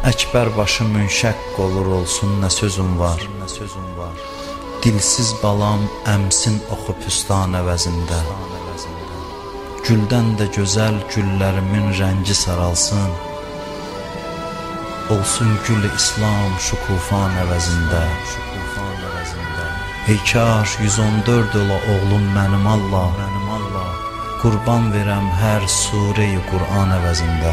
Əkbər başı münşəq olur olsun, nə sözüm var. Dilsiz balam əmsin oxu püstan əvəzində. Güldən də gözəl güllərimin rəngi saralsın. Olsun gül İslam şükufan əvəzində. Heykar 114 ola oğlum mənim Allah. Qurban verəm hər surə-i Qur'an əvəzində.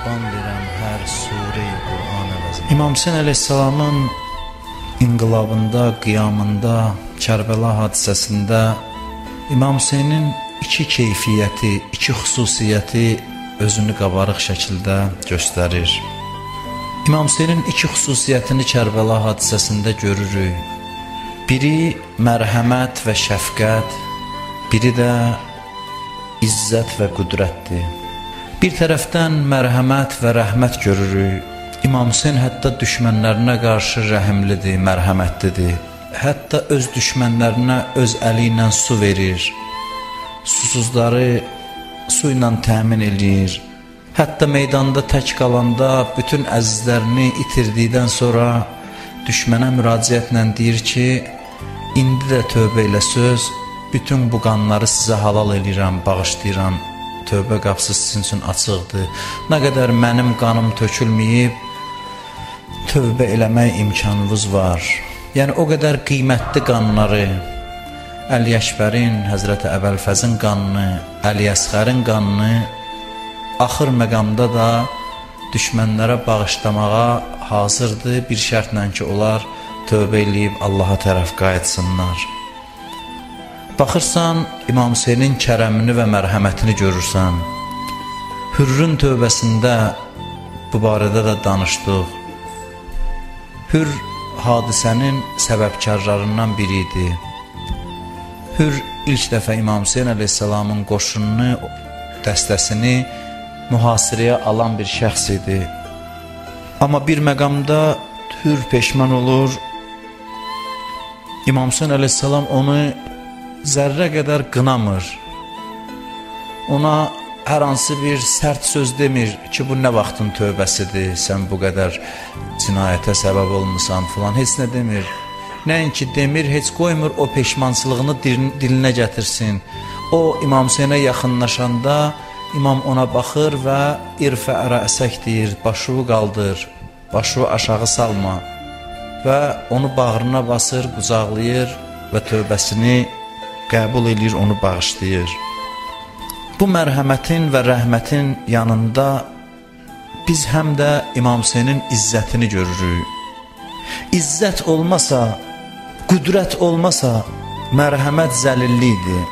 İmam Hüseyn əleyhissalamın inqilabında, qiyamında, Kərbəla hadisəsində İmam Hüseynin iki keyfiyyəti, iki xüsusiyyəti özünü qabarıq şəkildə göstərir. İmam Hüseynin iki xüsusiyyətini Kərbəla hadisəsində görürük. Biri mərhəmət və şəfqət, biri də İzzət və qüdrətdir. Bir tərəfdən mərhəmət və rəhmət görürük. İmam Hüseyn hətta düşmənlərinə qarşı rəhimlidir, mərhəmətlidir. Hətta öz düşmənlərinə öz əli ilə su verir. Susuzları su ilə təmin eləyir. Hətta meydanda tək qalanda bütün əzizlərini itirdikdən sonra düşmənə müraciətlə deyir ki, indi də tövbə ilə söz, bütün bu qanları sizə halal eləyirəm, bağışlayıram, tövbə qapısı sizin üçün açıqdır. Nə qədər mənim qanım tökülməyib, tövbə eləmək imkanınız var. Yəni o qədər qiymətli qanları, Əli Əkbərin, Həzrəti Əbəlfəzin qanını, Əli Əsğərin qanını axır məqamda da düşmənlərə bağışlamağa hazırdır, bir şərtlə ki, onlar tövbə eləyib Allaha tərəf qayıtsınlar. Baxırsan, İmam Hüseynin kərəmini və mərhəmətini görürsən. Hürrün tövbəsində bu barədə də danışdıq. Hürr hadisənin səbəbkarlarından biri idi. Hürr ilk dəfə İmam Hüseyn əleyhissalamın qoşununu, dəstəsini mühasirəyə alan bir şəxs idi. Amma bir məqamda Hürr peşman olur. İmam Hüseyn əleyhissalam onu zərrə qədər qınamır. Ona hər hansı bir sərt söz demir ki, bu nə vaxtın tövbəsidir, sən bu qədər cinayətə səbəb olmusan filan, heç nə demir. Nəinki demir, heç qoymur o peşmançılığını dilinə gətirsin. O İmam Hüseynə yaxınlaşanda İmam ona baxır və irfə rəsək deyir, başını qaldır, başını aşağı salma və onu bağrına basır, qucaqlayır və tövbəsini qəbul edir, onu bağışlayır. Bu mərhəmətin və rəhmətin yanında biz həm də İmam Hüseynin izzətini görürük. İzzət olmasa, qüdrət olmasa, mərhəmət zəlillidir.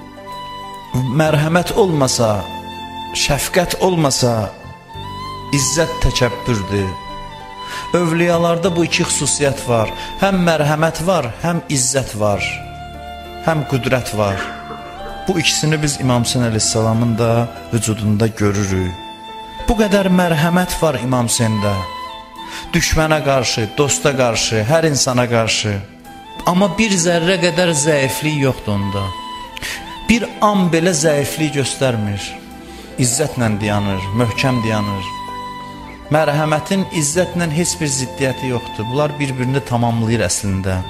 Mərhəmət olmasa, şəfqət olmasa, izzət təkəbbürdür. Övliyalarda bu iki xüsusiyyət var. Həm mərhəmət var, həm izzət var. Həm qüdrət var. Bu ikisini biz İmam Hüseyn əleyhissalamın da vücudunda görürük. Bu qədər mərhəmət var İmam Hüseyndə. Düşmənə qarşı, dosta qarşı, hər insana qarşı. Amma bir zərrə qədər zəiflik yoxdur onda. Bir an belə zəiflik göstərmir. İzzətlə dayanır, möhkəm dayanır. Mərhəmətin izzətlə heç bir ziddiyyəti yoxdur. Bunlar bir-birini tamamlayır əslində.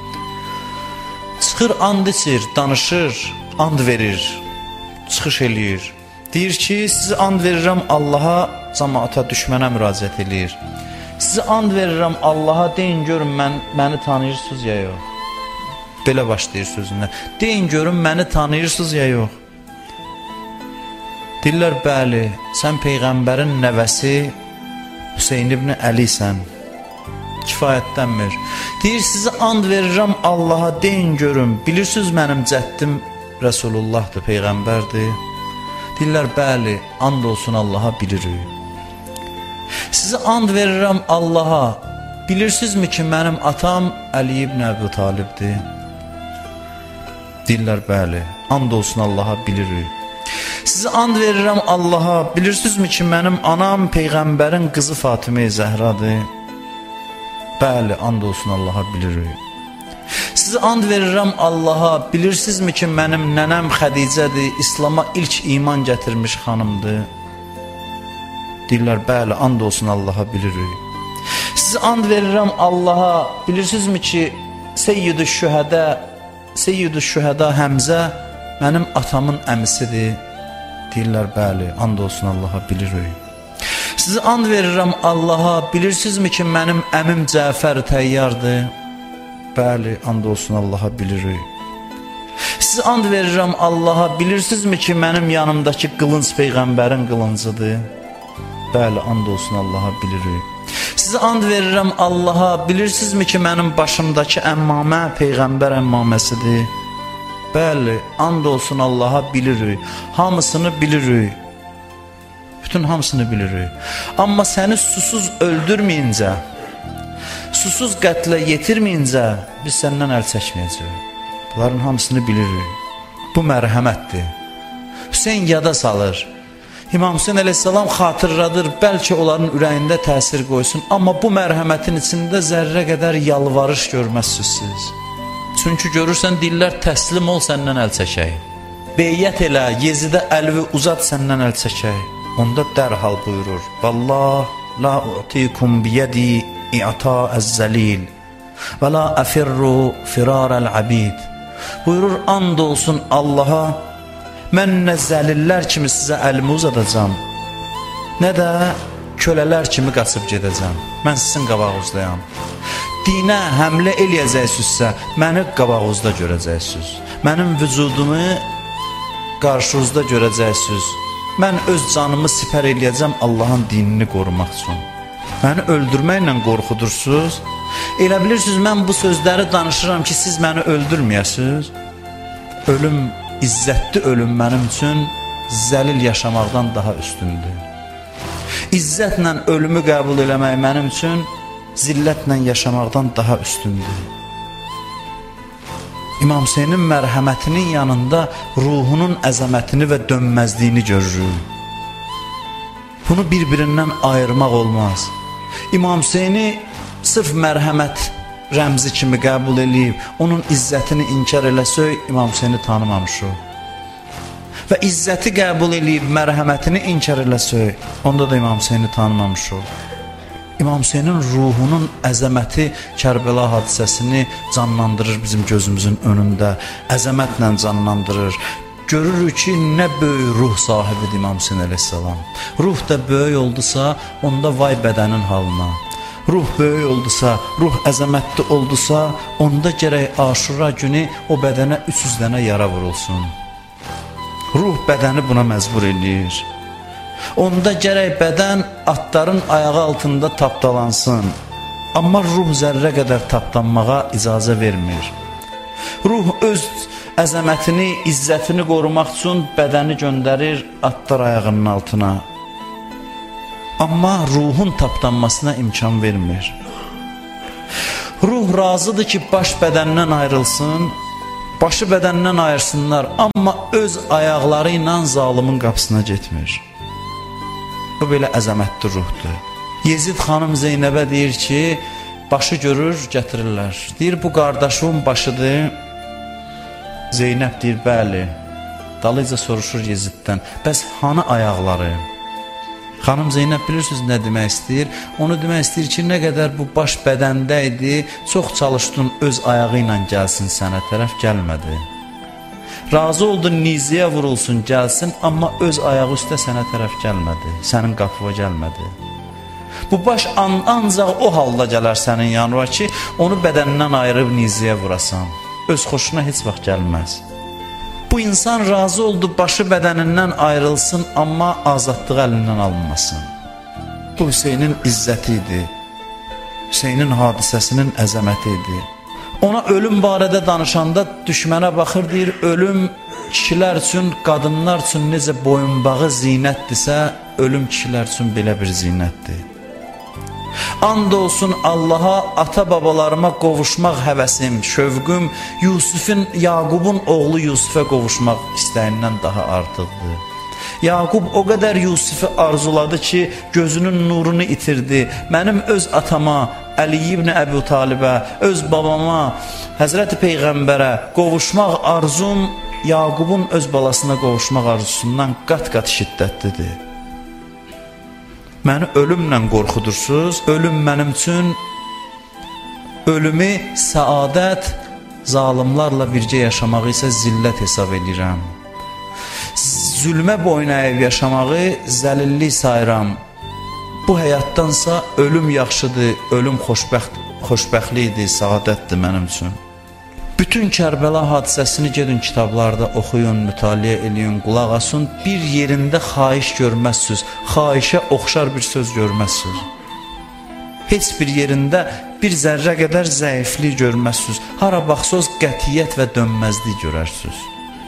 Çıxır, and içir, danışır, and verir, çıxış eləyir. Deyir ki, sizi and verirəm Allaha, cəmaata, düşmənə müraciət eləyir. Sizi and verirəm Allaha, deyin görün məni tanıyırsınız ya yox. Belə başlayır sözünə. Deyin görün məni tanıyırsınız ya yox. Deyirlər, bəli, sən Peyğəmbərin nəvəsi Hüseyn ibn Əlisən. Kifayətlənmir. Deyir, sizi and verirəm Allaha, deyin görün, bilirsiniz mənim cəddim Rəsulullahdır, Peyğəmbərdir. Deyirlər, bəli, and olsun Allaha, bilirik. Sizi and verirəm Allaha, bilirsinizmi ki, mənim atam Əli ibn Əbi Talibdir? Deyirlər, bəli, and olsun Allaha, bilirik. Sizi and verirəm Allaha, bilirsinizmi ki, mənim anam Peyğəmbərin qızı Fatimə-i Zəhradır? Bəli, and olsun Allaha, bilirik. Sizi and verirəm Allaha, bilirsinizmi ki, mənim nənəm Xədicədir, İslama ilk iman gətirmiş xanımdır? Deyirlər, bəli, and olsun Allaha, bilirik. Sizi and verirəm Allaha, bilirsinizmi ki, Seyyid-i Şühəda Həmzə mənim atamın əmisidir. Deyirlər, bəli, and olsun Allaha, bilirik. Sizi and verirəm Allaha, bilirsinizmi ki, mənim əmim Cəfər Təyyardır. Bəli, and olsun Allaha, bilirik. Sizi and verirəm Allaha, bilirsinizmi ki, mənim yanımdakı qılınc Peyğəmbərin qılıncıdır. Bəli, and olsun Allaha, bilirik. Sizi and verirəm Allaha, bilirsinizmi ki, mənim başımdakı əmmamə Peyğəmbər əmmaməsidir. Bəli, and olsun Allaha, bilirik. Hamısını bilirik. Bütün hamısını bilirik. Amma səni susuz öldürməyincə, susuz qətlə yetirməyincə biz səndən əl çəkməyəcəyik. Bunların hamısını bilirik. Bu mərhəmətdir. Hüseyn yada salır. İmam Hüseyn əleyhissalam xatırladır, bəlkə onların ürəyində təsir qoysun. Amma bu mərhəmətin içində zərrə qədər yalvarış görməzsiniz siz. Çünki görürsən, deyirlər, təslim ol, səndən əl çəkək. Beyyət elə, Yezidə əlvi uzat, səndən əl çəkək. Onda dərhal buyurur, Vallah, la u'tikum biyədi i'ta əz-zəlil və la əfirru firarəl-abid. Buyurur, and olsun Allaha, mən nə zəlillər kimi sizə əlimi uzadacam, nə də kölələr kimi qaçıb gedəcəm. Mən sizin qabağınızdayam. Dinə həmlə eləyəcəksinizsə, məni qabağınızda görəcəksiniz. Mənim vücudumu qarşınızda görəcəksiniz. Mən öz canımı sipər eləyəcəm Allahın dinini qorumaq üçün. Məni öldürməklə qorxudursuz. Elə bilirsiniz, mən bu sözləri danışıram ki, siz məni öldürməyəsiniz. Ölüm, izzətli ölüm mənim üçün zəlil yaşamaqdan daha üstündür. İzzətlə ölümü qəbul eləmək mənim üçün zillətlə yaşamaqdan daha üstündür. İmam Hüseynin mərhəmətinin yanında ruhunun əzəmətini və dönməzliyini görürük. Bunu bir-birindən ayırmaq olmaz. İmam Hüseyni sırf mərhəmət rəmzi kimi qəbul eləyib, onun izzətini inkar eləsək, İmam Hüseyni tanımamışıq. Və izzəti qəbul eləyib, mərhəmətini inkar eləsək, onda da İmam Hüseyni tanımamışıq. İmam Hüseynin ruhunun əzəməti Kərbəla hadisəsini canlandırır bizim gözümüzün önündə, əzəmətlə canlandırır. Görürük ki, nə böyük ruh sahibidir İmam Hüseyin əleyhissalam. Ruh da böyük oldusa, onda vay bədənin halına. Ruh böyük oldusa, ruh əzəmətli oldusa, onda gərək Aşura günü o bədənə 300 dənə yara vurulsun. Ruh bədəni buna məcbur eləyir. Onda gərək bədən atların ayağı altında tapdalansın. Amma ruh zərrə qədər tapdanmağa icazə vermir. Ruh öz əzəmətini, izzətini qorumaq üçün bədəni göndərir atlar ayağının altına. Amma ruhun tapdanmasına imkan vermir. Ruh razıdır ki, baş bədəndən ayrılsın, başı bədəndən ayırsınlar, amma öz ayaqları ilə zalimin qapısına getmir. Bu belə əzəmətli ruhdur. Yezid xanım Zeynəbə deyir ki, başı görür, gətirirlər. Deyir, bu qardaşımın başıdır. Zeynəb deyir, bəli. Dalıca soruşur Yeziddən, bəs hanı ayaqları? Xanım Zeynəb bilirsiniz nə demək istəyir? Onu demək istəyir ki, nə qədər bu baş bədəndə idi, çox çalışdın öz ayağı ilə gəlsin sənə tərəf, gəlmədi. Razı oldun niziyə vurulsun, gəlsin, amma öz ayağı üstə sənə tərəf gəlmədi, sənin qapıva gəlmədi. Bu baş ancaq o halda gələr sənin yanına ki, onu bədənindən ayırıb niziyə vurasan. Öz xoşuna heç vaxt gəlməz. Bu insan razı oldu, başı bədənindən ayrılsın, amma azadlığı əlindən alınmasın. Bu Hüseynin izzəti idi, Hüseynin hadisəsinin əzəməti idi. Ona ölüm barədə danışanda düşmənə baxır, deyir, ölüm kişilər üçün, qadınlar üçün necə boyunbağı zinətdirsə, ölüm kişilər üçün belə bir zinətdir. And olsun Allaha, ata-babalarıma qovuşmaq həvəsim, şövqüm, Yusufun, Yaqubun oğlu Yusufə qovuşmaq istəyindən daha artıqdır. Yaqub o qədər Yusufu arzuladı ki, gözünün nurunu itirdi. Mənim öz atama, Əli ibn Əbu Talibə, öz babama, Həzrəti Peyğəmbərə qovuşmaq arzum, Yaqubun öz balasına qovuşmaq arzusundan qat-qat şiddətlidir. Məni ölümlə qorxudursuz. Ölüm mənim üçün, ölümü səadət, zalimlarla bircə yaşamağı isə zillət hesab edirəm. Zülmə boyun əyib yaşamağı zəlillik sayıram. Bu həyatdansa ölüm yaxşıdır, ölüm xoşbəxtlikdir, səadətdir mənim üçün. Bütün Kərbəla hadisəsini gedin kitablarda oxuyun, mütaliə eləyin, qulaq asın. Bir yerində xahiş görməzsiniz, xahişə oxşar bir söz görməzsiniz. Heç bir yerində bir zərrə qədər zəiflik görməzsiniz. Hara baxsınız qətiyyət və dönməzlik görərsiniz.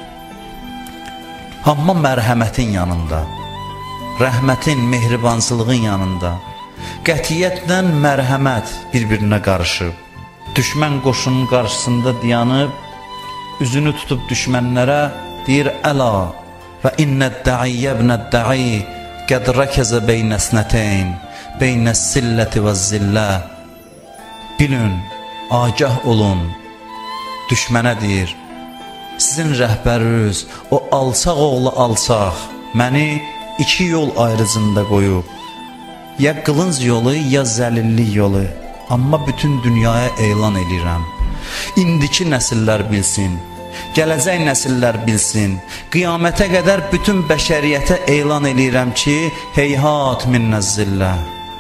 Amma mərhəmətin yanında, rəhmətin, mehribansılığın yanında, qətiyyətlə mərhəmət bir-birinə qarışıb. Düşmən qoşunun qarşısında dayanıb, üzünü tutub düşmənlərə deyir, əla və innəd-dəiyyə ibnəd-dəi qəd rəkəzə beynəsnəteyn, beynəs-silləti və zillə. Bilin, agah olun, düşmənə deyir, sizin rəhbəriniz, o alçaq oğlu alçaq, məni iki yol ayrıcında qoyub, ya qılınc yolu, ya zəlillik yolu. Amma bütün dünyaya elan edirəm. İndiki nəsillər bilsin, gələcək nəsillər bilsin, qiyamətə qədər bütün bəşəriyyətə elan edirəm ki, heyhat minnəz-zillə.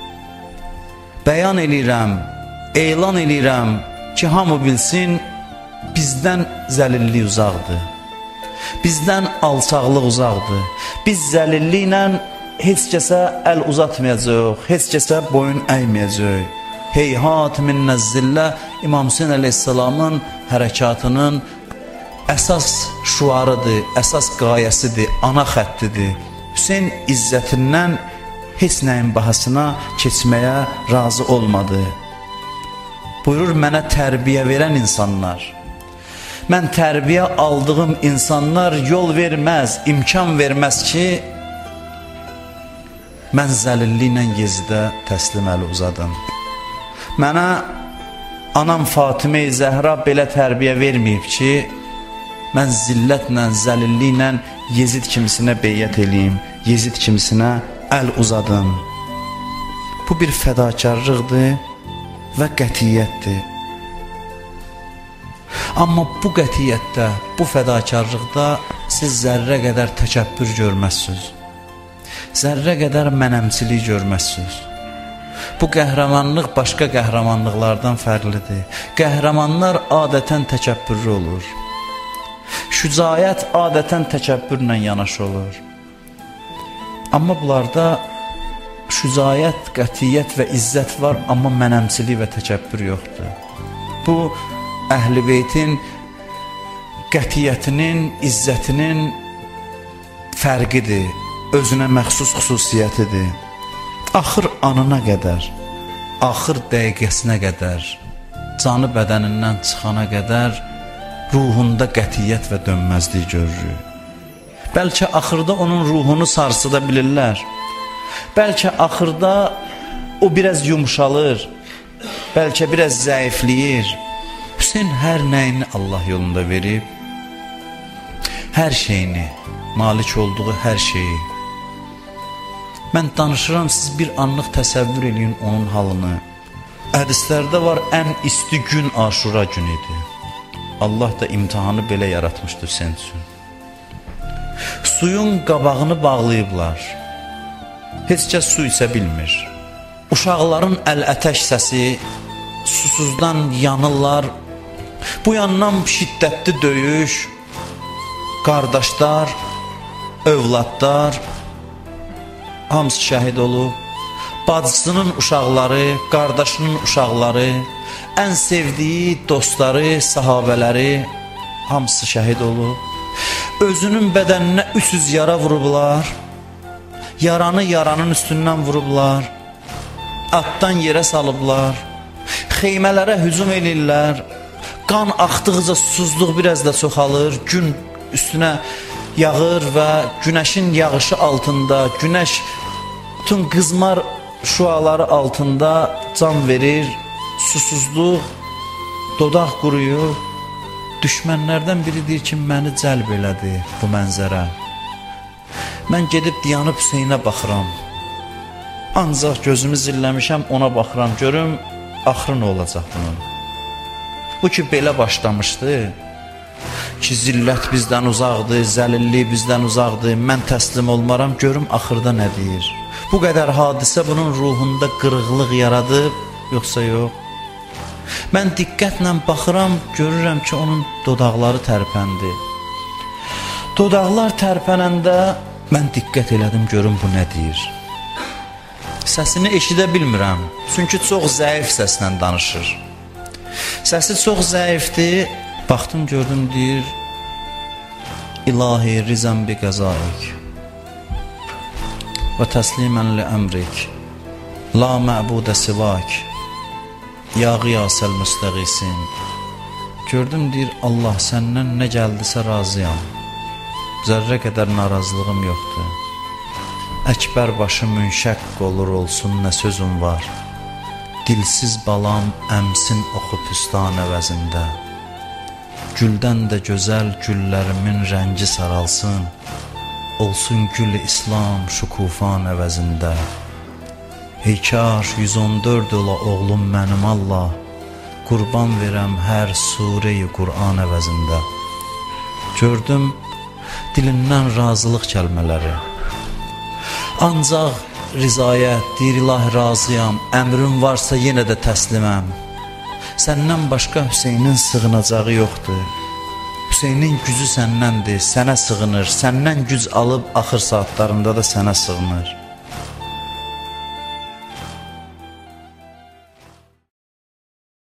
Bəyan edirəm, elan edirəm ki, hamı bilsin, bizdən zəlillik uzaqdır. Bizdən alçaqlıq uzaqdır. Biz zəlilliklə heç kəsə əl uzatmayacaq, heç kəsə boyun əyməyəcək. Heyhat minnəz-zillə İmam Hüseyn əleyhissalamın hərəkatının əsas şuarıdır, əsas qayəsidir, ana xəttidir. Hüseyn izzətindən heç nəyin bahasına keçməyə razı olmadı. Buyurur, mənə tərbiyə verən insanlar, mən tərbiyə aldığım insanlar yol verməz, imkan verməz ki, mən zəlilliklə Yezidə təslim əli uzadım. Mənə anam Fatimə-i Zəhra belə tərbiyə verməyib ki, mən zillətlə, zəlilliklə Yezid kimisinə beyyət eləyim, Yezid kimisinə əl uzadım. Bu bir fədakarlıqdır və qətiyyətdir. Amma bu qətiyyətdə, bu fədakarlıqda siz zərrə qədər təkəbbür görməzsiniz. Zərrə qədər mənəmçilik görməzsiniz. Bu qəhrəmanlıq başqa qəhrəmanlıqlardan fərqlidir. Qəhrəmanlar adətən təkəbbürlü olur. Şücaət adətən təkəbbürlə yanaşı olur. Amma bunlarda şücaət, qətiyyət və izzət var, amma mənəmçilik və təkəbbür yoxdur. Bu, Əhl-i Beytin qətiyyətinin, izzətinin fərqidir, özünə məxsus xüsusiyyətidir. Axır anına qədər, axır dəqiqəsinə qədər, canı bədənindən çıxana qədər ruhunda qətiyyət və dönməzlik görürük. Bəlkə axırda onun ruhunu sarsıda bilirlər. Bəlkə axırda o biraz yumuşalır, bəlkə biraz zəifləyir. Hüseyn hər nəyini Allah yolunda verib, hər şeyini, malik olduğu hər şeyi. Mən danışıram, siz bir anlıq təsəvvür edin onun halını. Hədislərdə var, ən isti gün Aşura günüdür. Allah da imtihanı belə yaratmışdır sən üçün. Suyun qabağını bağlayıblar. Heç kəs su içə bilmir. Uşaqların əl-ətəş səsi, susuzdan yanırlar. Bu yandan şiddətli döyüş, qardaşlar, övladlar, hamısı şəhid olub. Bacısının uşaqları, qardaşının uşaqları, ən sevdiyi dostları, sahabələri, hamısı şəhid olub. Özünün bədəninə 300 yara vurublar. Yaranı yaranın üstündən vurublar. Atdan yerə salıblar. Xeymələrə hücum edirlər. Qan axdıqca susuzluq biraz da çoxalır. Gün üstünə yağır və günəşin yağışı altında, günəş bütün qızmar şüaları altında can verir. Susuzluq, dodaq quruyur. Düşmənlərdən biri deyir ki, məni cəlb elədi bu mənzərə. Mən gedib dayanıb Hüseynə baxıram. Ancaq gözümü zilləmişəm, ona baxıram, görüm axırı nə olacaq bunun. Bu ki belə başlamışdı ki, zillət bizdən uzaqdır, zəlillik bizdən uzaqdır, mən təslim olmaram, görüm axırda nə deyir. Bu qədər hadisə bunun ruhunda qırıqlıq yaradıb, yoxsa yox? Mən diqqətlə baxıram, görürəm ki, onun dodaqları tərpəndi. Dodaqlar tərpənəndə mən diqqət elədim, görüm bu nə deyir. Səsini eşidə bilmirəm, çünki çox zəif səslə danışır. Səsi çox zəifdir, baxdım, gördüm, deyir, İlahi rizən bi qəzaik və təslimən li əmrik, la məbudə sivak, ya qiyasəl müstəqisin. Gördüm, deyir, Allah səndən nə gəldisə razıyam, zərrə qədər narazılığım yoxdur. Əkbər başı münşəq olur, olsun nə sözüm var. Dilsiz balam əmsin oxu püstan əvəzində. Güldən də gözəl güllərimin rəngi saralsın, olsun gül İslam şükufan əvəzində. Heykar 114 ola oğlum mənim Allah, qurban verəm hər surəyi Qur'an əvəzində. Gördüm dilindən razılıq kəlmələri. Ancaq rizayət, deyir, ilahi razıyam, əmrin varsa yenə də təsliməm. Səndən başqa Hüseynin sığınacağı yoxdur. Hüseynin gücü səndəndir, sənə sığınır, səndən güc alıb axır saatlarında da sənə sığınır.